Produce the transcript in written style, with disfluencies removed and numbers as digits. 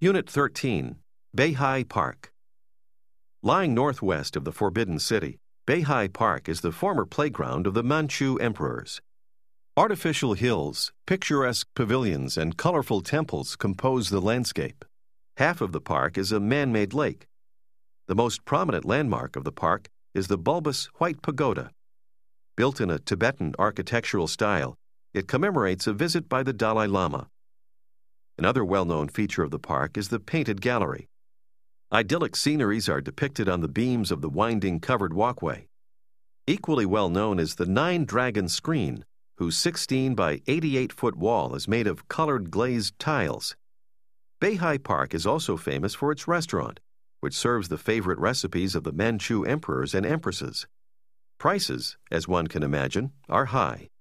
Unit 13, Beihai Park. Lying northwest of the Forbidden City, Beihai Park is the former playground of the Manchu emperors. Artificial hills, picturesque pavilions, and colorful temples compose the landscape. Half of the park is a man-made lake. The most prominent landmark of the park is the bulbous White Pagoda. Built in a Tibetan architectural style, it commemorates a visit by the Dalai Lama. Another well-known feature of the park is the Painted Gallery. Idyllic sceneries are depicted on the beams of the winding covered walkway. Equally well known is the Nine-Dragon Screen, whose 16 by 88-foot wall is made of colored glazed tiles. Beihai Park is also famous for its restaurant, which serves the favorite recipes of the Manchu emperors and empresses. Prices, as one can imagine, are high.